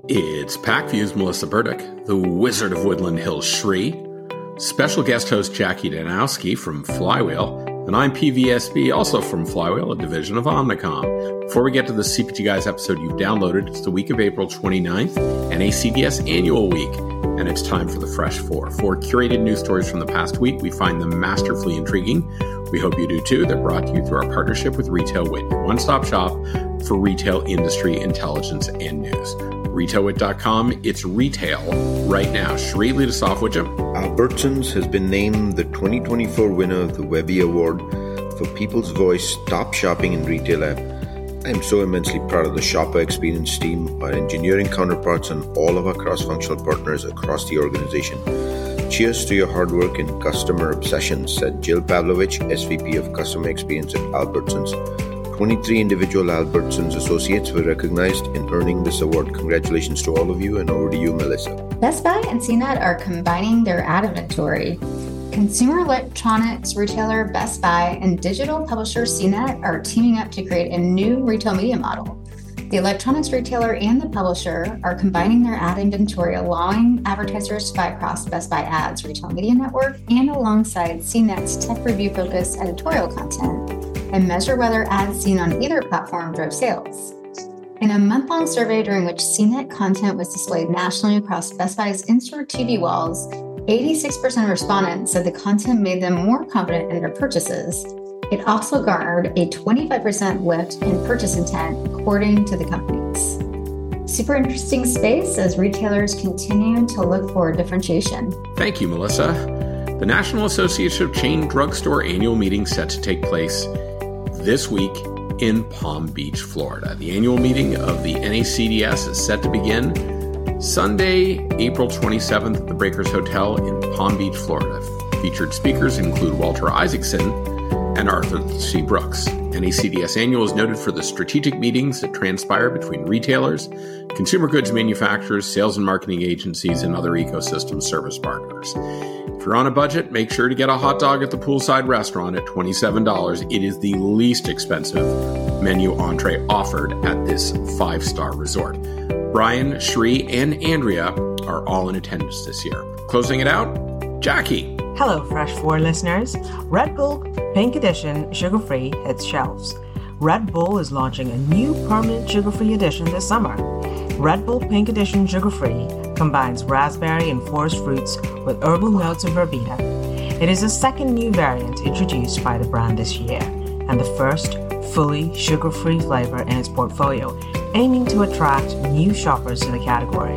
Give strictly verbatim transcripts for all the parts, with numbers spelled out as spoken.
It's PackView's Melissa Burdick, the Wizard of Woodland Hills Shri, special guest host Jackie Danowski from Flywheel, and I'm P V S B, also from Flywheel, a division of Omnicom. Before we get to the C P G Guys episode you've downloaded, it's the week of April twenty-ninth, N A C D S Annual Week, and it's time for the Fresh Four. Four curated news stories from the past week. We find them masterfully intriguing. We hope you do too. They're brought to you through our partnership with Retailwit, your one-stop shop for retail industry intelligence and news. Retailwit dot com, it's retail right now. Shri, lead us off, would you? Albertsons has been named the twenty twenty-four winner of the Webby Award for People's Voice Top Shopping in Retail app. I am so immensely proud of the shopper experience team, our engineering counterparts, and all of our cross-functional partners across the organization. Cheers to your hard work and customer obsession, said Jill Pavlovich, S V P of Customer Experience at Albertsons. twenty-three individual Albertsons associates were recognized in earning this award. Congratulations to all of you, and over to you, Melissa. Best Buy and C net are combining their ad inventory. Consumer electronics retailer Best Buy and digital publisher C net are teaming up to create a new retail media model. The electronics retailer and the publisher are combining their ad inventory, allowing advertisers to buy across Best Buy Ads retail media network and alongside C net's tech review-focused editorial content, and measure whether ads seen on either platform drove sales. In a month-long survey during which C net content was displayed nationally across Best Buy's in-store T V walls, eighty-six percent of respondents said the content made them more confident in their purchases. It also garnered a twenty-five percent lift in purchase intent, according to the companies. Super interesting space as retailers continue to look for differentiation. Thank you, Melissa. The National Association of Chain Drugstore annual meeting set to take place this week in Palm Beach, Florida. The annual meeting of the N A C D S is set to begin Sunday, April twenty-seventh at the Breakers Hotel in Palm Beach, Florida. Featured speakers include Walter Isaacson and Arthur C. Brooks. N A C D S Annual is noted for the strategic meetings that transpire between retailers, consumer goods manufacturers, sales and marketing agencies, and other ecosystem service partners. If you're on a budget, make sure to get a hot dog at the poolside restaurant at twenty-seven dollars. It is the least expensive menu entree offered at this five-star resort. Brian, Shri, and Andrea are all in attendance this year. Closing it out, Jackie. Hello, Fresh Four listeners. Red Bull Pink Edition Sugar-Free hits shelves. Red Bull is launching a new permanent sugar-free edition this summer. Red Bull Pink Edition Sugar-Free combines raspberry and forest fruits with herbal notes of verbena. It is the second new variant introduced by the brand this year, and the first fully sugar-free flavor in its portfolio, aiming to attract new shoppers to the category.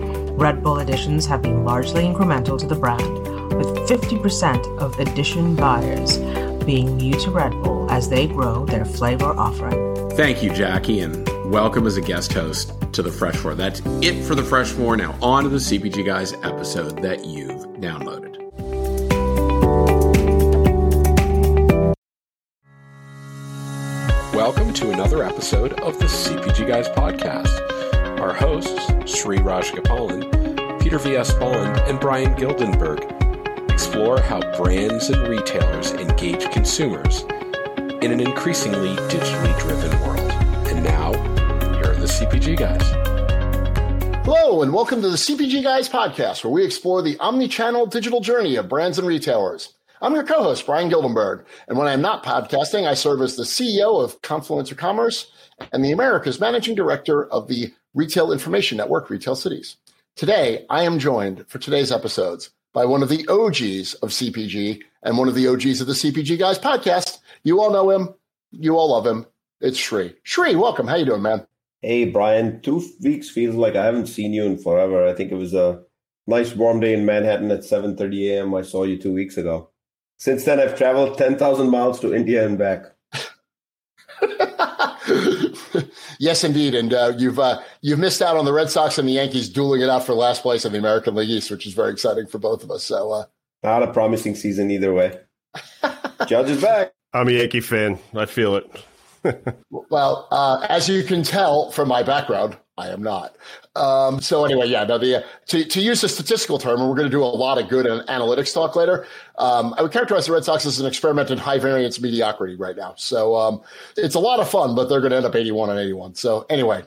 Red Bull editions have been largely incremental to the brand, with fifty percent of edition buyers being new to Red Bull as they grow their flavor offering. Thank you, Jackie, and welcome as a guest host to the Fresh Four. That's it for the Fresh Four. Now on to the C P G Guys episode that you've downloaded. Welcome to another episode of the C P G Guys podcast. Our hosts, Shri Rajagopalan, Peter V S. Bond, and Brian Gildenberg, explore how brands and retailers engage consumers in an increasingly digitally driven world. And now, here are the C P G Guys. Hello, and welcome to the C P G Guys podcast, where we explore the omni-channel digital journey of brands and retailers. I'm your co-host, Brian Gildenberg, and when I'm not podcasting, I serve as the C E O of Confluencer Commerce and the America's Managing Director of the Retail Information Network, Retail Cities. Today, I am joined for today's episodes by one of the O Gs of C P G and one of the O Gs of the C P G Guys podcast. You all know him. You all love him. It's Shri. Shri, welcome. How you doing, man? Hey, Brian. Two weeks feels like I haven't seen you in forever. I think it was a nice warm day in Manhattan at seven thirty a.m. I saw you two weeks ago. Since then, I've traveled ten thousand miles to India and back. Yes, indeed. And uh, you've uh, you've missed out on the Red Sox and the Yankees dueling it out for last place in the American League East, which is very exciting for both of us. So, uh... Not a promising season either way. Judge is back. I'm a Yankee fan. I feel it. Well, uh, as you can tell from my background, I am not. Um, so anyway, yeah, no, the, uh, to, to use a statistical term, and we're going to do a lot of good an analytics talk later, um, I would characterize the Red Sox as an experiment in high variance mediocrity right now. So um, it's a lot of fun, but they're going to end up eighty-one and eighty-one. So anyway,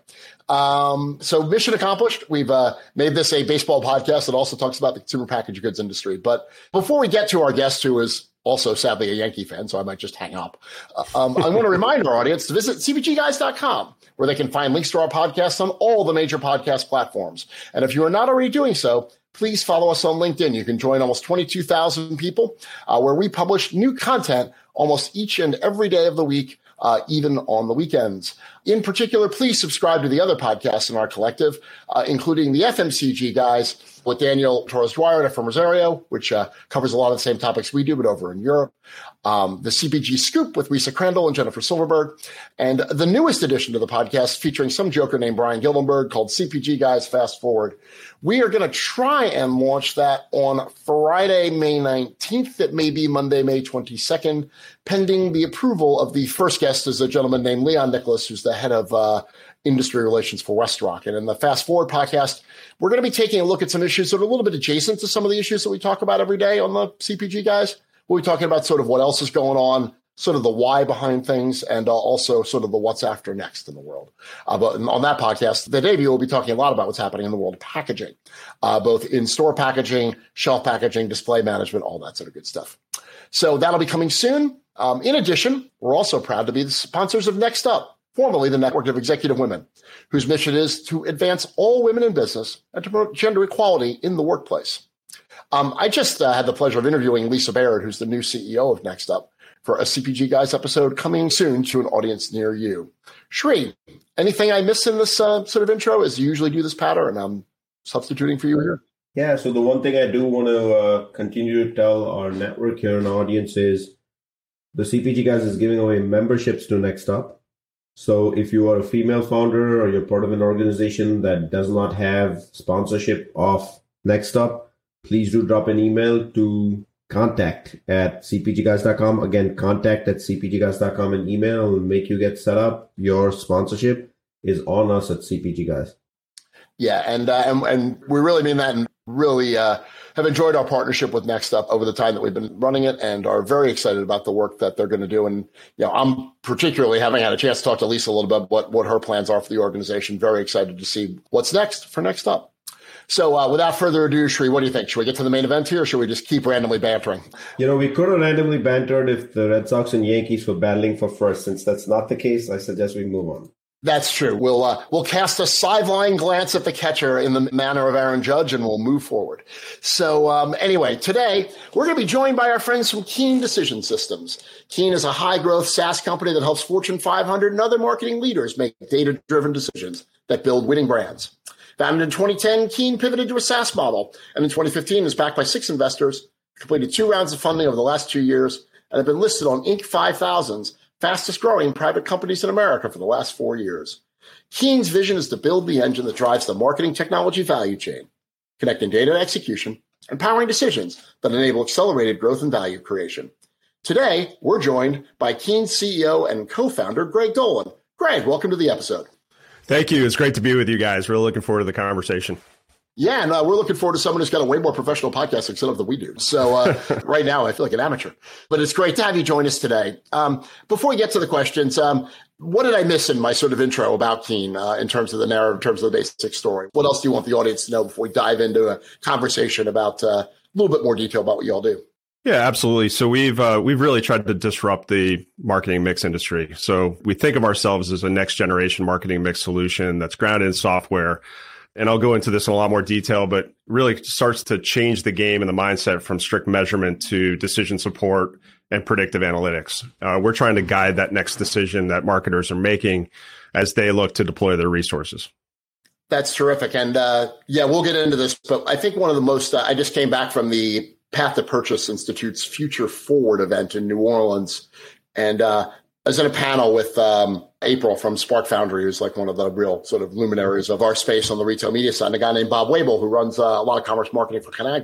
um, so mission accomplished. We've uh, made this a baseball podcast that also talks about the consumer packaged goods industry. But before we get to our guest, who is also sadly a Yankee fan, so I might just hang up, um, I want to remind our audience to visit c p g guys dot com, where they can find links to our podcasts on all the major podcast platforms. And if you are not already doing so, please follow us on LinkedIn. You can join almost twenty-two thousand people uh, where we publish new content almost each and every day of the week, uh, even on the weekends. In particular, please subscribe to the other podcasts in our collective, uh, including the F M C G Guys with Daniel Torres-Dwyer and Efrem Rosario, which uh, covers a lot of the same topics we do, but over in Europe. Um, the C P G Scoop with Lisa Crandall and Jennifer Silverberg. And the newest edition to the podcast featuring some joker named Brian Gildenberg called C P G Guys Fast Forward. We are going to try and launch that on Friday, May nineteenth. It may be Monday, May twenty-second, pending the approval of the first guest is a gentleman named Leon Nicholas, who's the head of uh, industry relations for WestRock. And in the Fast Forward podcast, we're going to be taking a look at some issues that are a little bit adjacent to some of the issues that we talk about every day on the C P G Guys. We'll be talking about sort of what else is going on, sort of the why behind things, and uh, also sort of the what's after next in the world. Uh, but on that podcast, the debut, we'll be talking a lot about what's happening in the world of packaging, uh, both in-store packaging, shelf packaging, display management, all that sort of good stuff. So that'll be coming soon. Um, in addition, we're also proud to be the sponsors of Next Up, formerly the Network of Executive Women, whose mission is to advance all women in business and to promote gender equality in the workplace. Um, I just uh, had the pleasure of interviewing Lisa Baird, who's the new C E O of Next Up, for a C P G Guys episode coming soon to an audience near you. Sri, anything I missed in this uh, sort of intro as you usually do this pattern? I'm substituting for you here. Yeah, so the one thing I do want to uh, continue to tell our network here and audience is the C P G Guys is giving away memberships to Next Up. So if you are a female founder or you're part of an organization that does not have sponsorship of Next Up, please do drop an email to contact at c p g guys dot com. Again, contact at c p g guys dot com and email will make you get set up. Your sponsorship is on us at C P G Guys. Yeah, and uh, and, and we really mean that, and really uh, have enjoyed our partnership with Next Up over the time that we've been running it, and are very excited about the work that they're going to do. And you know, I'm particularly having had a chance to talk to Lisa a little bit what what her plans are for the organization. Very excited to see what's next for Next Up. So uh, without further ado, Sri, what do you think? Should we get to the main event here, or should we just keep randomly bantering? You know, we could have randomly bantered if the Red Sox and Yankees were battling for first. Since that's not the case, I suggest we move on. That's true. We'll uh, we'll cast a sideline glance at the catcher in the manner of Aaron Judge, and we'll move forward. So um, anyway, today we're going to be joined by our friends from Keen Decision Systems. Keen is a high-growth SaaS company that helps Fortune five hundred and other marketing leaders make data-driven decisions that build winning brands. Founded in twenty ten, Keen pivoted to a SaaS model, and in twenty fifteen is backed by six investors, completed two rounds of funding over the last two years, and have been listed on Inc five thousand's fastest-growing private companies in America for the last four years. Keen's vision is to build the engine that drives the marketing technology value chain, connecting data and execution, and powering decisions that enable accelerated growth and value creation. Today, we're joined by Keen's C E O and co-founder, Greg Dolan. Greg, welcome to the episode. Thank you. It's great to be with you guys. Really looking forward to the conversation. Yeah, and uh, we're looking forward to someone who's got a way more professional podcasting setup than we do. So uh, right now, I feel like an amateur. But it's great to have you join us today. Um, before we get to the questions, um, what did I miss in my sort of intro about Keen uh, in terms of the narrative, in terms of the basic story? What else do you want the audience to know before we dive into a conversation about uh, a little bit more detail about what you all do? Yeah, absolutely. So we've uh, we've really tried to disrupt the marketing mix industry. So we think of ourselves as a next generation marketing mix solution that's grounded in software. And I'll go into this in a lot more detail, but really starts to change the game and the mindset from strict measurement to decision support and predictive analytics. Uh, we're trying to guide that next decision that marketers are making as they look to deploy their resources. That's terrific. And uh, yeah, we'll get into this, but I think one of the most, uh, I just came back from the Path to Purchase Institute's Future Forward event in New Orleans. And uh, I was in a panel with um, April from Spark Foundry, who's like one of the real sort of luminaries of our space on the retail media side, and a guy named Bob Wabel, who runs uh, a lot of commerce marketing for Conagra.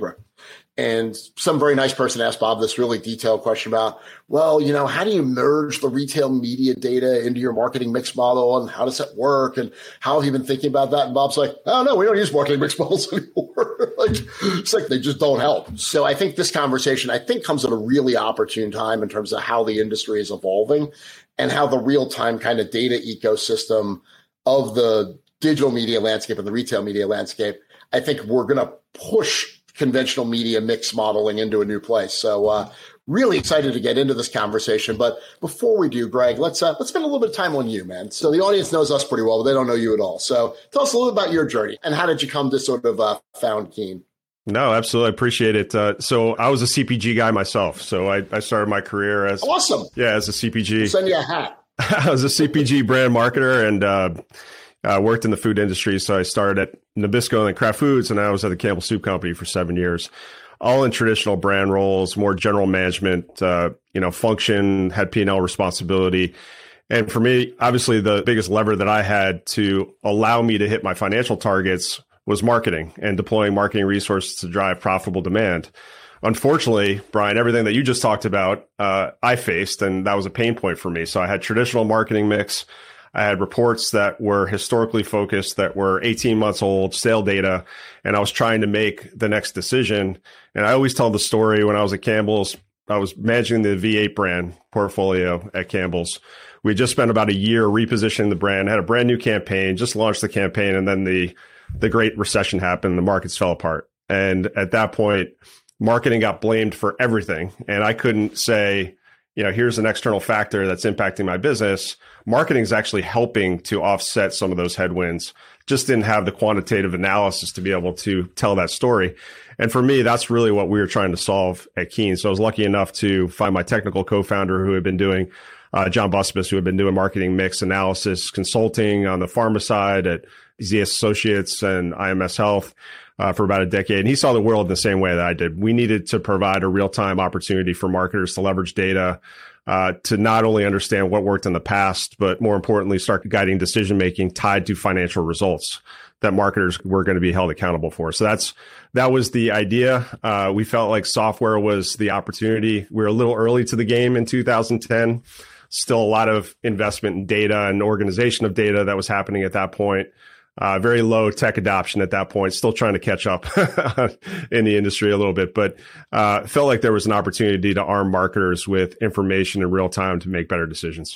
And some very nice person asked Bob this really detailed question about, well, you know, how do you merge the retail media data into your marketing mix model, and how does that work? And how have you been thinking about that? And Bob's like, oh, no, we don't use marketing mix models anymore. like, it's like they just don't help. So I think this conversation, I think, comes at a really opportune time in terms of how the industry is evolving and how the real-time kind of data ecosystem of the digital media landscape and the retail media landscape, I think we're going to push conventional media mix modeling into a new place. So uh, really excited to get into this conversation. But before we do, Greg, let's uh, let's spend a little bit of time on you, man. So the audience knows us pretty well, but they don't know you at all. So tell us a little about your journey and how did you come to sort of uh, found Keen? No, absolutely. I appreciate it. Uh, so I was a C P G guy myself. So I, I started my career as awesome. Yeah, as a C P G. We'll send you a hat. I was a C P G brand marketer and uh, uh, worked in the food industry. So I started at Nabisco and Kraft Foods, and I was at the Campbell Soup Company for seven years, all in traditional brand roles, more general management, uh, you know, function, had P and L responsibility. And for me, obviously, the biggest lever that I had to allow me to hit my financial targets was marketing and deploying marketing resources to drive profitable demand. Unfortunately, Brian, everything that you just talked about, uh, I faced, and that was a pain point for me. So I had traditional marketing mix. I had reports that were historically focused, that were eighteen months old, stale data, and I was trying to make the next decision. And I always tell the story when I was at Campbell's, I was managing the V eight brand portfolio at Campbell's. We had just spent about a year repositioning the brand, had a brand new campaign, just launched the campaign, and then the the Great Recession happened, the markets fell apart. And at that point, marketing got blamed for everything. And I couldn't say, you know, here's an external factor that's impacting my business. Marketing is actually helping to offset some of those headwinds. Just didn't have the quantitative analysis to be able to tell that story. And for me, that's really what we were trying to solve at Keen. So I was lucky enough to find my technical co-founder who had been doing, uh, John Busbus, who had been doing marketing mix analysis consulting on the pharma side at Z S Associates and I M S Health uh, for about a decade. And he saw the world in the same way that I did. We needed to provide a real-time opportunity for marketers to leverage data uh, to not only understand what worked in the past, but more importantly, start guiding decision-making tied to financial results that marketers were going to be held accountable for. So that's that was the idea. Uh, we felt like software was the opportunity. We were a little early to the game in two thousand ten. Still a lot of investment in data and organization of data that was happening at that point. Uh, very low tech adoption at that point, still trying to catch up in the industry a little bit, but uh, felt like there was an opportunity to arm marketers with information in real time to make better decisions.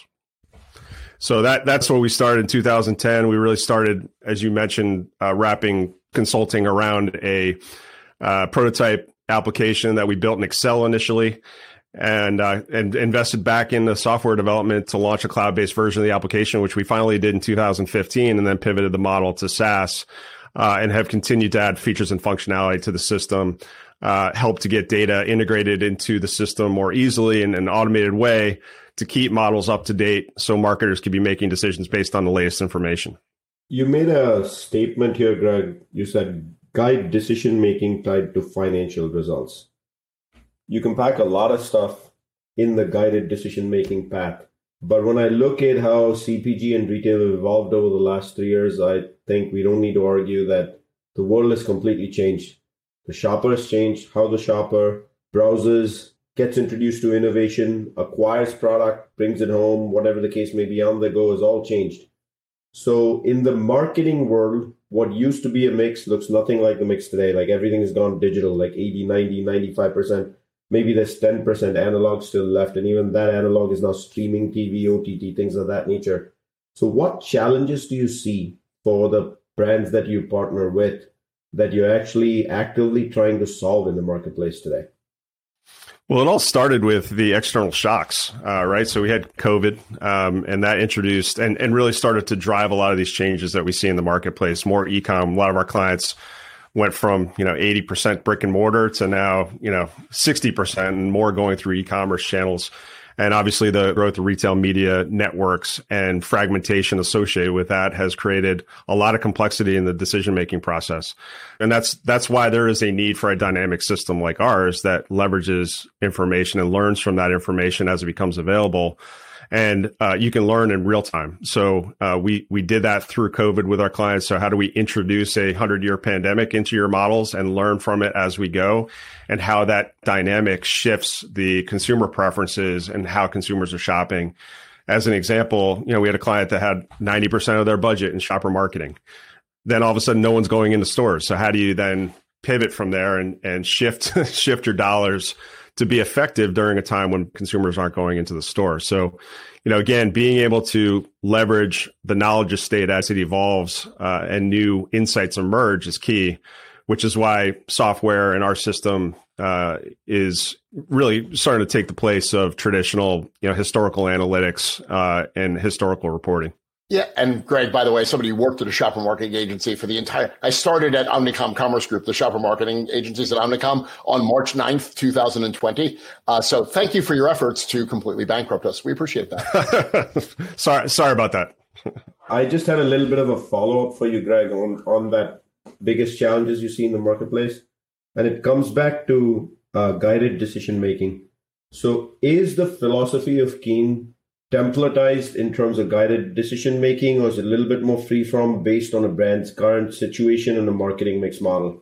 So that that's what we started in two thousand ten. We really started, as you mentioned, uh, wrapping consulting around a uh, prototype application that we built in Excel initially, and uh, and invested back in the software development to launch a cloud-based version of the application, which we finally did in two thousand fifteen, and then pivoted the model to SaaS, uh, and have continued to add features and functionality to the system, uh, help to get data integrated into the system more easily in an automated way to keep models up to date so marketers can be making decisions based on the latest information. You made a statement here, Greg. You said guide decision-making tied to financial results. You can pack a lot of stuff in the guided decision-making path. But when I look at how C P G and retail have evolved over the last three years, I think we don't need to argue that the world has completely changed. The shopper has changed, how the shopper browses, gets introduced to innovation, acquires product, brings it home, whatever the case may be on the go, has all changed. So in the marketing world, what used to be a mix looks nothing like the mix today. Like everything has gone digital, like eighty, ninety, ninety-five percent. Maybe there's ten percent analog still left. And even that analog is now streaming T V, O T T, things of that nature. So what challenges do you see for the brands that you partner with that you're actually actively trying to solve in the marketplace today? Well, it all started with the external shocks, uh, right? So we had COVID, um, and that introduced and, and really started to drive a lot of these changes that we see in the marketplace. More e-com. A lot of our clients went from, you know, eighty percent brick and mortar to now, you know, sixty percent and more going through e-commerce channels. And obviously the growth of retail media networks and fragmentation associated with that has created a lot of complexity in the decision-making process. And that's that's why there is a need for a dynamic system like ours that leverages information and learns from that information as it becomes available And uh, you can learn in real time. So uh, we we did that through COVID with our clients. So how do we introduce a hundred-year pandemic into your models and learn from it as we go, and how that dynamic shifts the consumer preferences and how consumers are shopping? As an example, you know, we had a client that had ninety percent of their budget in shopper marketing. Then all of a sudden, no one's going into stores. So how do you then pivot from there and and shift shift your dollars to be effective during a time when consumers aren't going into the store? So, you know, again, being able to leverage the knowledge estate as it evolves uh, and new insights emerge is key, which is why software in our system uh, is really starting to take the place of traditional, you know, historical analytics uh, and historical reporting. Yeah. And Greg, by the way, somebody who worked at a shopper marketing agency for the entire, I started at Omnicom Commerce Group, the shopper marketing agencies at Omnicom, on March ninth, two thousand twenty. Uh, so thank you for your efforts to completely bankrupt us. We appreciate that. sorry, sorry about that. I just had a little bit of a follow-up for you, Greg, on, on that biggest challenges you see in the marketplace. And it comes back to uh, guided decision-making. So is the philosophy of Keen templatized in terms of guided decision-making, or is it a little bit more free-from based on a brand's current situation and a marketing mix model?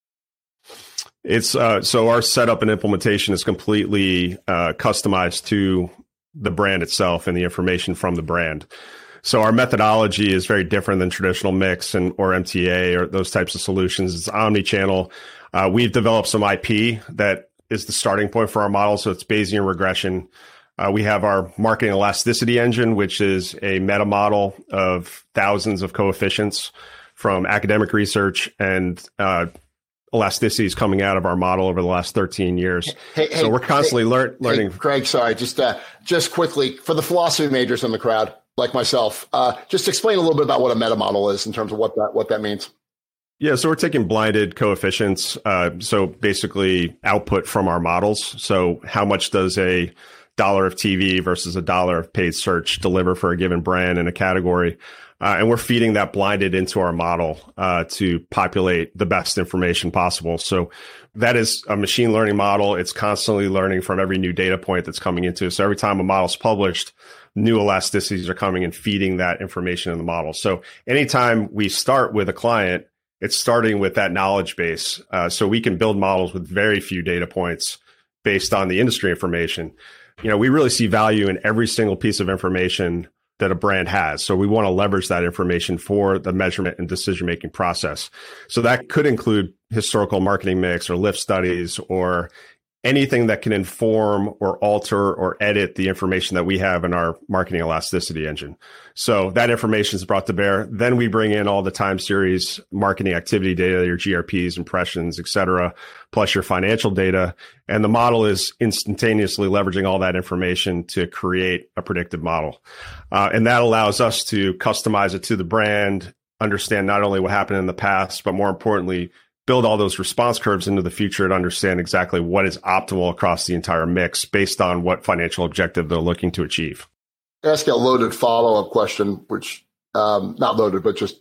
It's uh, so our setup and implementation is completely uh, customized to the brand itself and the information from the brand. So our methodology is very different than traditional mix and or M T A or those types of solutions. It's omni-channel. Uh, we've developed some I P that is the starting point for our model. So it's Bayesian regression. Uh, we have our marketing elasticity engine, which is a meta model of thousands of coefficients from academic research and uh, elasticities coming out of our model over the last thirteen years. Hey, so hey, we're constantly hey, lear- learning. Hey, Greg, sorry, just uh, just quickly for the philosophy majors in the crowd, like myself, uh, just explain a little bit about what a meta model is in terms of what that what that means. Yeah, so we're taking blinded coefficients. Uh, so basically output from our models. So how much does a dollar of T V versus a dollar of paid search deliver for a given brand in a category? Uh, and we're feeding that blinded into our model uh, to populate the best information possible. So that is a machine learning model. It's constantly learning from every new data point that's coming into it. So every time a model is published, new elasticities are coming and feeding that information in the model. So anytime we start with a client, it's starting with that knowledge base. Uh, so we can build models with very few data points based on the industry information. You know, we really see value in every single piece of information that a brand has. So we want to leverage that information for the measurement and decision-making process. So that could include historical marketing mix or lift studies or anything that can inform or alter or edit the information that we have in our marketing elasticity engine. So that information is brought to bear. Then we bring in all the time series marketing activity data, your G R Ps, impressions, et cetera, plus your financial data. And the model is instantaneously leveraging all that information to create a predictive model. Uh, and that allows us to customize it to the brand, understand not only what happened in the past, but more importantly, build all those response curves into the future and understand exactly what is optimal across the entire mix based on what financial objective they're looking to achieve. Ask a loaded follow-up question, which um, not loaded, but just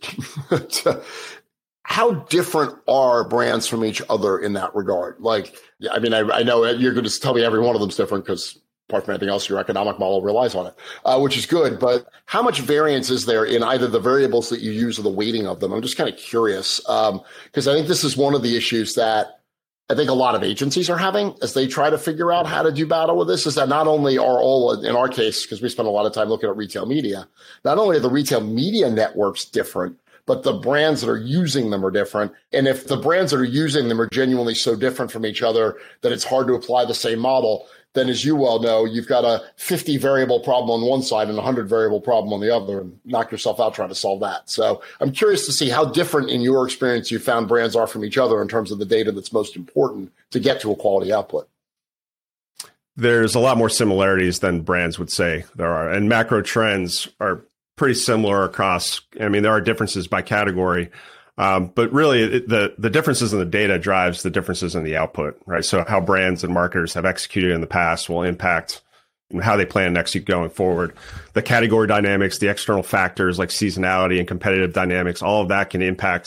how different are brands from each other in that regard? Like, I mean, I, I know you're going to tell me every one of them is different because apart from anything else, your economic model relies on it, uh, which is good. But how much variance is there in either the variables that you use or the weighting of them? I'm just kind of curious because um, I think this is one of the issues that I think a lot of agencies are having as they try to figure out how to do battle with this, is that not only are all, in our case, because we spend a lot of time looking at retail media, not only are the retail media networks different, but the brands that are using them are different. And if the brands that are using them are genuinely so different from each other that it's hard to apply the same model, then as you well know, you've got a fifty variable problem on one side and a one hundred variable problem on the other, and knock yourself out trying to solve that. So I'm curious to see how different in your experience you found brands are from each other in terms of the data that's most important to get to a quality output. There's a lot more similarities than brands would say there are. And macro trends are pretty similar across. I mean, there are differences by category. Um, but really, it, the the differences in the data drives the differences in the output, right? So how brands and marketers have executed in the past will impact how they plan to execute going forward. The category dynamics, the external factors like seasonality and competitive dynamics, all of that can impact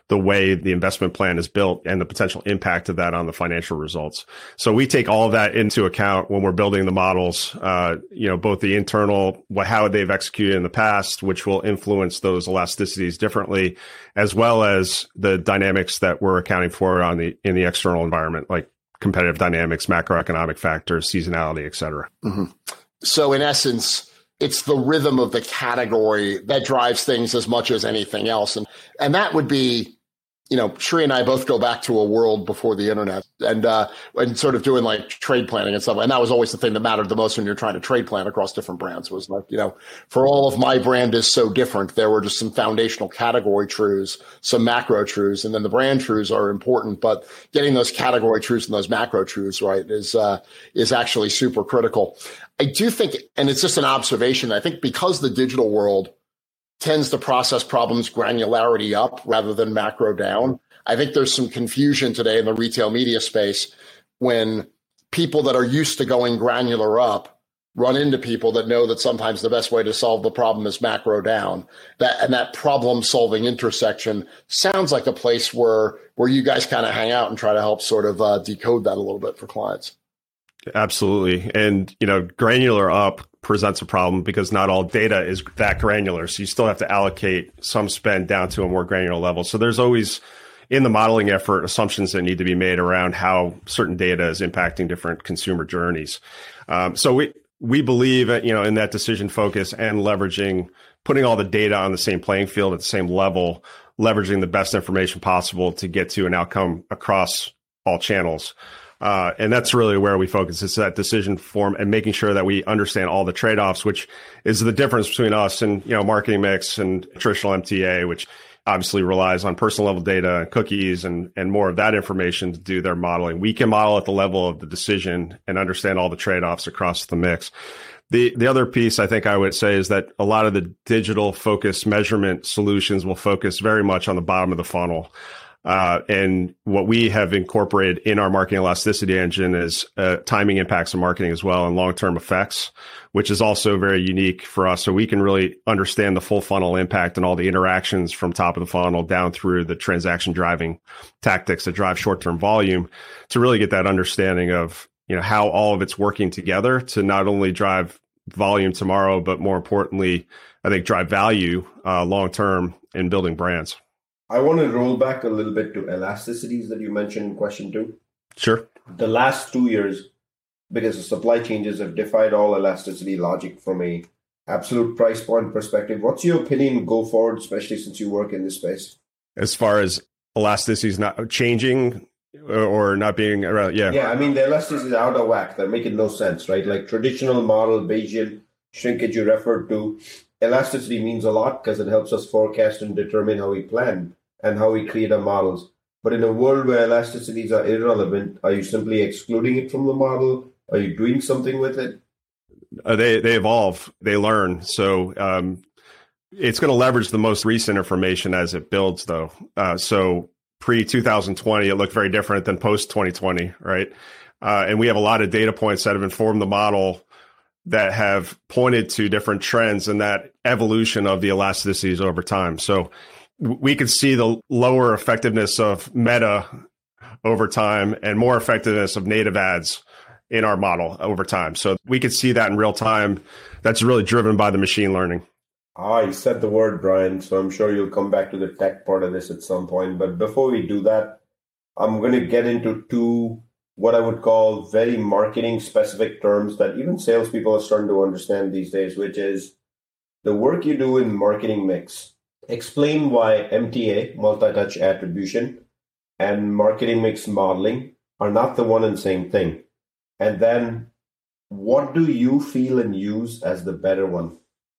the way the investment plan is built and the potential impact of that on the financial results. So we take all of that into account when we're building the models, uh, you know, both the internal, what, how they've executed in the past, which will influence those elasticities differently, as well as the dynamics that we're accounting for on the in the external environment, like competitive dynamics, macroeconomic factors, seasonality, et cetera. Mm-hmm. So in essence, it's the rhythm of the category that drives things as much as anything else. And and that would be, you know, Sri and I both go back to a world before the internet and uh, and sort of doing like trade planning and stuff. And that was always the thing that mattered the most when you're trying to trade plan across different brands was like, you know, for all of my brand is so different. There were just some foundational category truths, some macro truths, and then the brand truths are important. But getting those category truths and those macro truths right is uh, is actually super critical. I do think, and it's just an observation, I think because the digital world tends to process problems granularity up rather than macro down, I think there's some confusion today in the retail media space when people that are used to going granular up run into people that know that sometimes the best way to solve the problem is macro down. That and that problem-solving intersection sounds like a place where where you guys kind of hang out and try to help sort of uh, decode that a little bit for clients. Absolutely. And, you know, granular up presents a problem because not all data is that granular. So you still have to allocate some spend down to a more granular level. So there's always, in the modeling effort, assumptions that need to be made around how certain data is impacting different consumer journeys. Um, so we we believe, you know, in that decision focus and leveraging, putting all the data on the same playing field at the same level, leveraging the best information possible to get to an outcome across all channels. Uh, and that's really where we focus. It's that decision form and making sure that we understand all the trade-offs, which is the difference between us and, you know, marketing mix and traditional M T A, which obviously relies on personal level data and cookies and, and more of that information to do their modeling. We can model at the level of the decision and understand all the trade-offs across the mix. The the other piece I think I would say is that a lot of the digital focused measurement solutions will focus very much on the bottom of the funnel. Uh, and what we have incorporated in our marketing elasticity engine is uh, timing impacts of marketing as well and long-term effects, which is also very unique for us. So we can really understand the full funnel impact and all the interactions from top of the funnel down through the transaction driving tactics that drive short-term volume to really get that understanding of, you know, how all of it's working together to not only drive volume tomorrow, but more importantly, I think drive value uh, long-term in building brands. I want to roll back a little bit to elasticities that you mentioned in question two. Sure. The last two years, because the supply changes have defied all elasticity logic from a absolute price point perspective. What's your opinion go forward, especially since you work in this space? As far as elasticities not changing or not being around, yeah. Yeah, I mean, the elasticity is out of whack. They're making no sense, right? Like traditional model, Bayesian shrinkage you referred to, elasticity means a lot because it helps us forecast and determine how we plan and how we create our models. But in a world where elasticities are irrelevant, are you simply excluding it from the model? Are you doing something with it? Uh, they they evolve, they learn. So um, it's going to leverage the most recent information as it builds, though. Uh, so pre twenty twenty, it looked very different than post twenty twenty, right? Uh, and we have a lot of data points that have informed the model that have pointed to different trends and that evolution of the elasticities over time. So we could see the lower effectiveness of Meta over time and more effectiveness of native ads in our model over time. So we could see that in real time. That's really driven by the machine learning. Ah, you said the word, Brian, so I'm sure you'll come back to the tech part of this at some point. But before we do that, I'm going to get into two what I would call very marketing specific terms that even salespeople are starting to understand these days, which is the work you do in marketing mix. Explain why M T A, multi-touch attribution, and marketing mix modeling are not the one and same thing. And then what do you feel and use as the better one?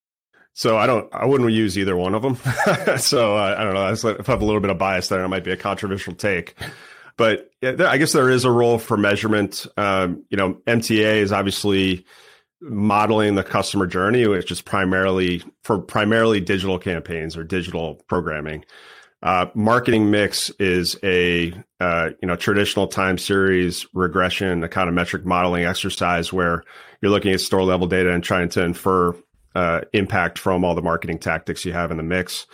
So I don't, I wouldn't use either one of them. so uh, I don't know. If I have a little bit of bias there, it might be a controversial take. But I guess there is a role for measurement. Um, you know, M T A is obviously modeling the customer journey, which is primarily for primarily digital campaigns or digital programming. Uh, marketing mix is a uh, you know traditional time series regression, econometric modeling exercise where you're looking at store level data and trying to infer uh, impact from all the marketing tactics you have in the mix.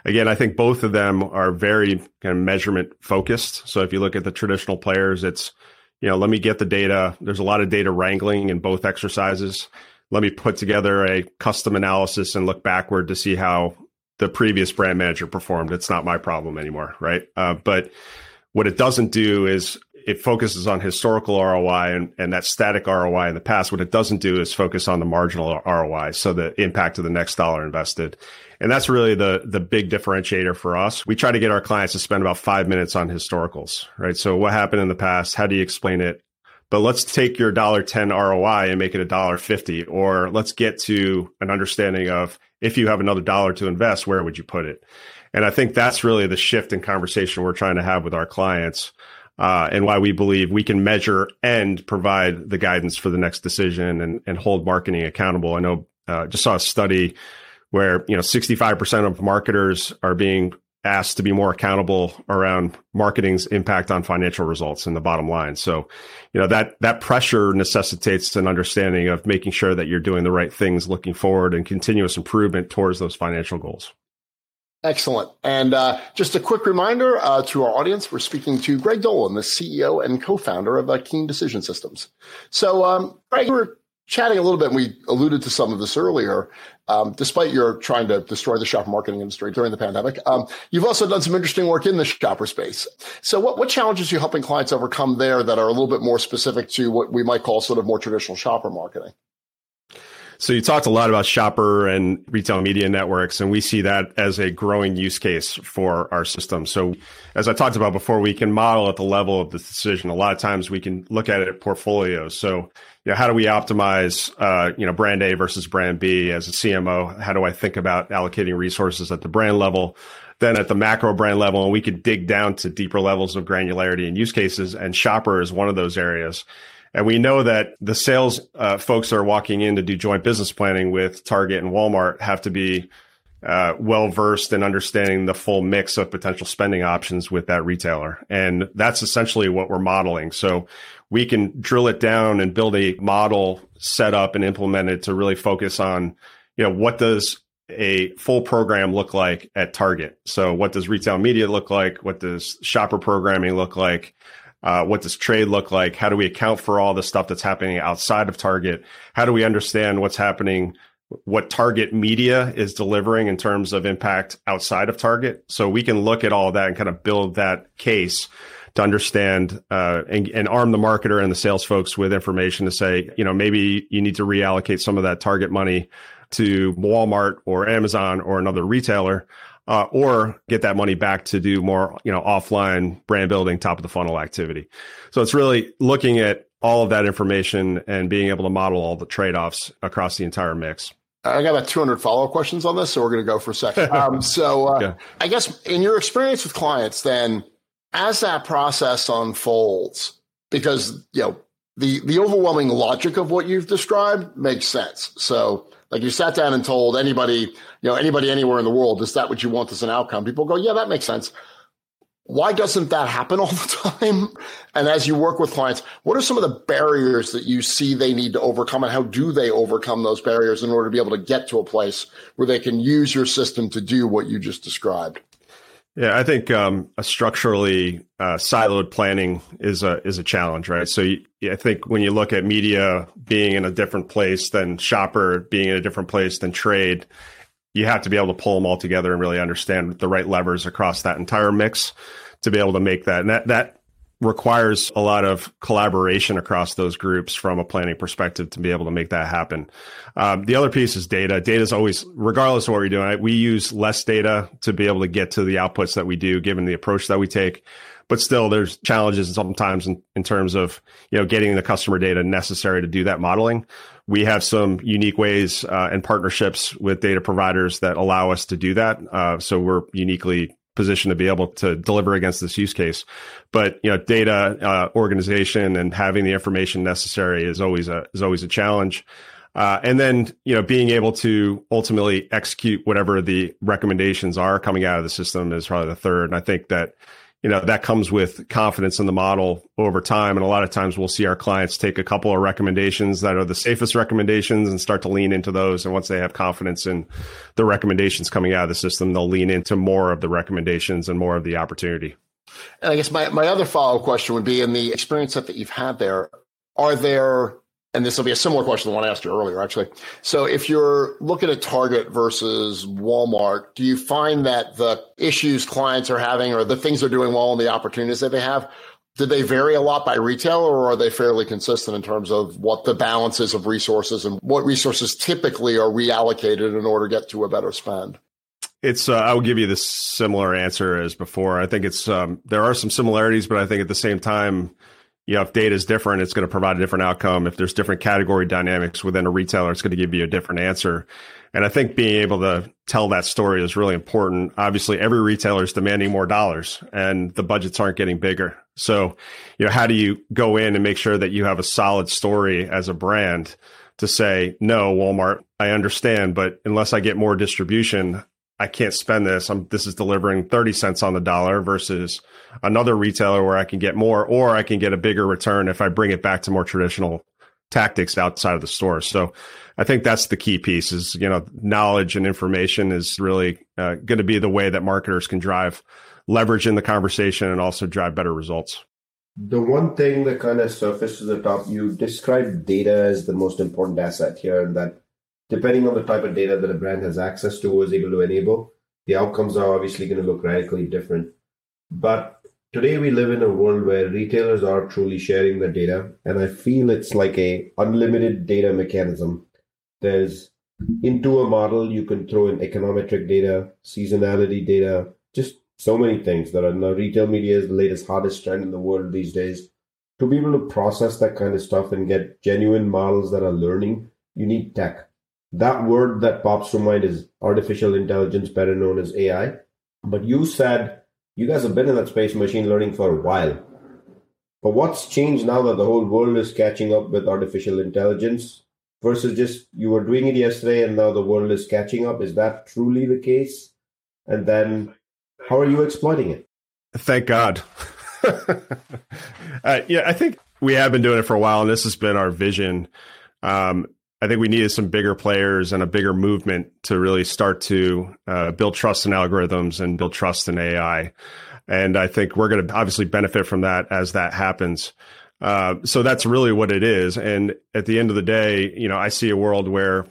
again, I think both of them are very kind of measurement focused. So if you look at the traditional players, it's, you know, let me get the data. There's a lot of data wrangling in both exercises. Let me put together a custom analysis and look backward to see how the previous brand manager performed. It's not my problem anymore, right? Uh, but what it doesn't do is it focuses on historical R O I and, and that static R O I in the past. What it doesn't do is focus on the marginal R O I, so the impact of the next dollar invested. And that's really the the big differentiator for us. We try to get our clients to spend about five minutes on historicals, right? So what happened in the past? How do you explain it? But let's take your one dollar ten R O I and make it one dollar fifty, or let's get to an understanding of, if you have another dollar to invest, where would you put it? And I think that's really the shift in conversation we're trying to have with our clients. Uh, and why we believe we can measure and provide the guidance for the next decision and, and hold marketing accountable. I know, uh, just saw a study where, you know, sixty-five percent of marketers are being asked to be more accountable around marketing's impact on financial results and the bottom line. So, you know, that, that pressure necessitates an understanding of making sure that you're doing the right things looking forward and continuous improvement towards those financial goals. Excellent. And uh, just a quick reminder uh, to our audience, we're speaking to Greg Dolan, the C E O and co-founder of uh, Keen Decision Systems. So, um, Greg, we were chatting a little bit, and we alluded to some of this earlier. Um, despite your trying to destroy the shopper marketing industry during the pandemic, um, you've also done some interesting work in the shopper space. So what, what challenges are you helping clients overcome there that are a little bit more specific to what we might call sort of more traditional shopper marketing? So you talked a lot about shopper and retail media networks, and we see that as a growing use case for our system. So as I talked about before, we can model at the level of the decision. A lot of times we can look at it at portfolios. So, you know, how do we optimize, uh, you know, brand A versus brand B as a C M O? How do I think about allocating resources at the brand level? Then at the macro brand level, and we could dig down to deeper levels of granularity and use cases, and shopper is one of those areas. And we know that the sales uh, folks that are walking in to do joint business planning with Target and Walmart have to be uh, well-versed in understanding the full mix of potential spending options with that retailer. And that's essentially what we're modeling. So we can drill it down and build a model set up and implement it to really focus on, you know, what does a full program look like at Target? So what does retail media look like? What does shopper programming look like? Uh, what does trade look like? How do we account for all the stuff that's happening outside of Target? How do we understand what's happening, what Target media is delivering in terms of impact outside of Target? So we can look at all of that and kind of build that case to understand uh, and, and arm the marketer and the sales folks with information to say, you know, maybe you need to reallocate some of that Target money to Walmart or Amazon or another retailer. Uh, or get that money back to do more, you know, offline brand building, top of the funnel activity. So it's really looking at all of that information and being able to model all the trade-offs across the entire mix. I got about two hundred follow-up questions on this, so we're going to go for a second. Um, so uh, okay. I guess in your experience with clients, then, as that process unfolds, because, you know, the, the overwhelming logic of what you've described makes sense. So like you sat down and told anybody, you know, anybody anywhere in the world, is that what you want as an outcome? People go, yeah, that makes sense. Why doesn't that happen all the time? And as you work with clients, what are some of the barriers that you see they need to overcome, and how do they overcome those barriers in order to be able to get to a place where they can use your system to do what you just described? Yeah, I think um, a structurally uh, siloed planning is a is a challenge, right? So you, I think when you look at media being in a different place than shopper, being in a different place than trade, you have to be able to pull them all together and really understand the right levers across that entire mix to be able to make that. And that, that requires a lot of collaboration across those groups from a planning perspective to be able to make that happen. Um, the other piece is data. Data is always, regardless of what we're doing, we use less data to be able to get to the outputs that we do, given the approach that we take. But still, there's challenges sometimes in, in terms of, you know, getting the customer data necessary to do that modeling. We have some unique ways uh, and partnerships with data providers that allow us to do that. Uh, so we're uniquely position to be able to deliver against this use case. But, you know, data uh, organization and having the information necessary is always a is always a challenge. Uh, and then, you know, being able to ultimately execute whatever the recommendations are coming out of the system is probably the third. And I think that, you know, that comes with confidence in the model over time. And a lot of times we'll see our clients take a couple of recommendations that are the safest recommendations and start to lean into those. And once they have confidence in the recommendations coming out of the system, they'll lean into more of the recommendations and more of the opportunity. And I guess my, my other follow-up question would be, in the experience set that you've had there, are there, and this will be a similar question to the one I asked you earlier, actually. So if you're looking at Target versus Walmart, do you find that the issues clients are having or the things they're doing well and the opportunities that they have, do they vary a lot by retailer, or are they fairly consistent in terms of what the balance is of resources and what resources typically are reallocated in order to get to a better spend? It's, uh, I will give you the similar answer as before. I think it's, um, there are some similarities, but I think at the same time, you know, if data is different, it's going to provide a different outcome. If there's different category dynamics within a retailer, it's going to give you a different answer. And I think being able to tell that story is really important. Obviously, every retailer is demanding more dollars and the budgets aren't getting bigger. So, you know, how do you go in and make sure that you have a solid story as a brand to say, no, Walmart, I understand, but unless I get more distribution, I can't spend this. I'm, this is delivering thirty cents on the dollar versus another retailer where I can get more, or I can get a bigger return if I bring it back to more traditional tactics outside of the store. So I think that's the key piece is, you know, knowledge and information is really uh, going to be the way that marketers can drive leverage in the conversation and also drive better results. The one thing that kind of surfaced to the top, you described data as the most important asset here, and that depending on the type of data that a brand has access to or is able to enable, the outcomes are obviously going to look radically different. But today we live in a world where retailers are truly sharing their data, and I feel it's like a unlimited data mechanism. There's into a model, you can throw in econometric data, seasonality data, just so many things that are now retail media is the latest hottest trend in the world these days. To be able to process that kind of stuff and get genuine models that are learning, you need tech. That word that pops to mind is artificial intelligence, better known as A I. But you said you guys have been in that space, machine learning, for a while. But what's changed now that the whole world is catching up with artificial intelligence versus just you were doing it yesterday and now the world is catching up? Is that truly the case? And then how are you exploiting it? Thank God. uh, yeah, I think we have been doing it for a while, and this has been our vision. Um, I think we needed some bigger players and a bigger movement to really start to uh, build trust in algorithms and build trust in A I. And I think we're going to obviously benefit from that as that happens. Uh, so that's really what it is. And at the end of the day, you know, I see a world where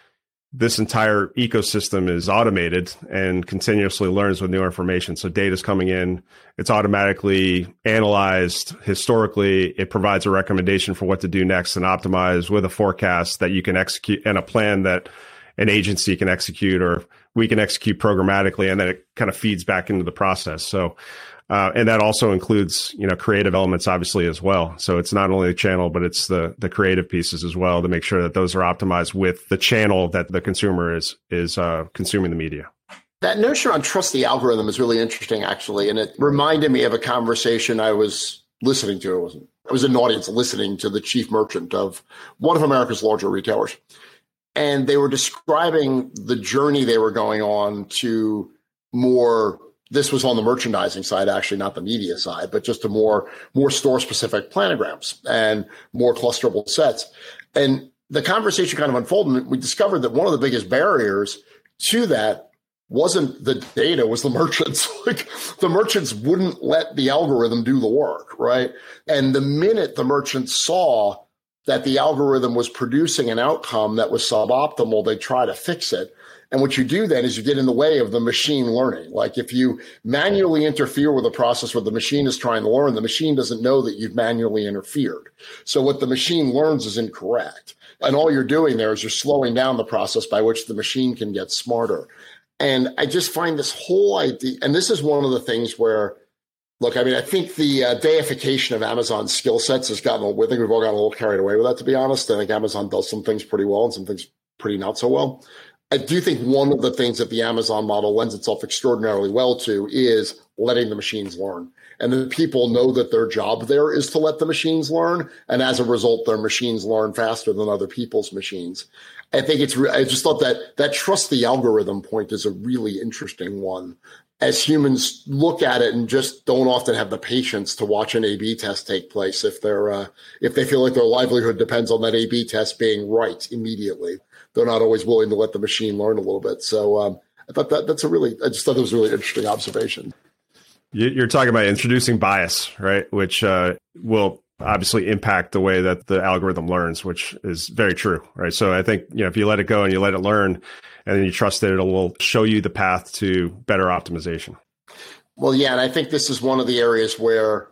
this entire ecosystem is automated and continuously learns with new information. So data is coming in, it's automatically analyzed. Historically, it provides a recommendation for what to do next and optimize with a forecast that you can execute and a plan that an agency can execute or we can execute programmatically. And then it kind of feeds back into the process. So, uh, and that also includes, you know, creative elements, obviously, as well. So it's not only the channel, but it's the the creative pieces as well to make sure that those are optimized with the channel that the consumer is is uh, consuming the media. That notion on trust the algorithm is really interesting, actually. And it reminded me of a conversation I was listening to. It wasn't, I was in an audience listening to the chief merchant of one of America's larger retailers. And they were describing the journey they were going on to more, this was on the merchandising side, actually, not the media side, but just to more, more store-specific planograms and more clusterable sets. And the conversation kind of unfolded, and we discovered that one of the biggest barriers to that wasn't the data, was the merchants. Like the merchants wouldn't let the algorithm do the work, right? And the minute the merchants saw that the algorithm was producing an outcome that was suboptimal, they try to fix it. And what you do then is you get in the way of the machine learning. Like if you manually interfere with a process where the machine is trying to learn, the machine doesn't know that you've manually interfered. So what the machine learns is incorrect. And all you're doing there is you're slowing down the process by which the machine can get smarter. And I just find this whole idea, and this is one of the things where, look, I mean, I think the uh, deification of Amazon's skill sets has gotten, I think we've all gotten a little carried away with that, to be honest. I think Amazon does some things pretty well and some things pretty not so well. I do think one of the things that the Amazon model lends itself extraordinarily well to is letting the machines learn. And the people know that their job there is to let the machines learn. And as a result, their machines learn faster than other people's machines. I think it's, re- I just thought that that trust the algorithm point is a really interesting one. As humans look at it and just don't often have the patience to watch an A B test take place if they're, uh, if they feel like their livelihood depends on that A B test being right immediately. They're not always willing to let the machine learn a little bit. So um, I thought that that's a really, I just thought that was a really interesting observation. You're talking about introducing bias, right? Which uh, will obviously impact the way that the algorithm learns, which is very true, right? So I think, you know, if you let it go and you let it learn, and then you trust that it will show you the path to better optimization. Well, yeah, and I think this is one of the areas where,